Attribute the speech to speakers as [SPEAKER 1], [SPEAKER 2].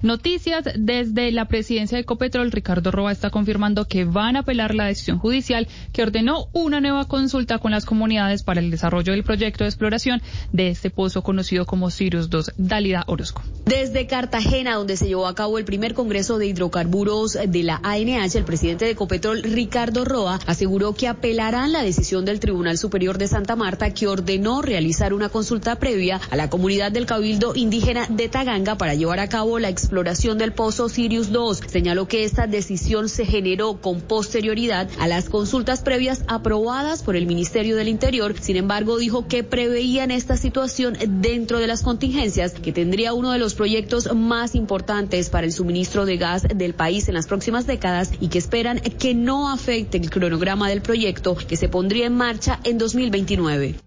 [SPEAKER 1] Noticias desde la presidencia de Ecopetrol. Ricardo Roa está confirmando que van a apelar la decisión judicial que ordenó una nueva consulta con las comunidades para el desarrollo del proyecto de exploración de este pozo conocido como Sirius 2. Dálida Orozco.
[SPEAKER 2] Desde Cartagena, donde se llevó a cabo el primer Congreso de Hidrocarburos de la ANH, el presidente de Ecopetrol, Ricardo Roa, aseguró que apelarán la decisión del Tribunal Superior de Santa Marta que ordenó realizar una consulta previa a la comunidad del Cabildo Indígena de Taganga para llevar a cabo la exploración del pozo Sirius 2. Señaló que esta decisión se generó con posterioridad a las consultas previas aprobadas por el Ministerio del Interior. Sin embargo, dijo que preveían esta situación dentro de las contingencias que tendría uno de los proyectos más importantes para el suministro de gas del país en las próximas décadas y que esperan que no afecte el cronograma del proyecto que se pondría en marcha en 2029.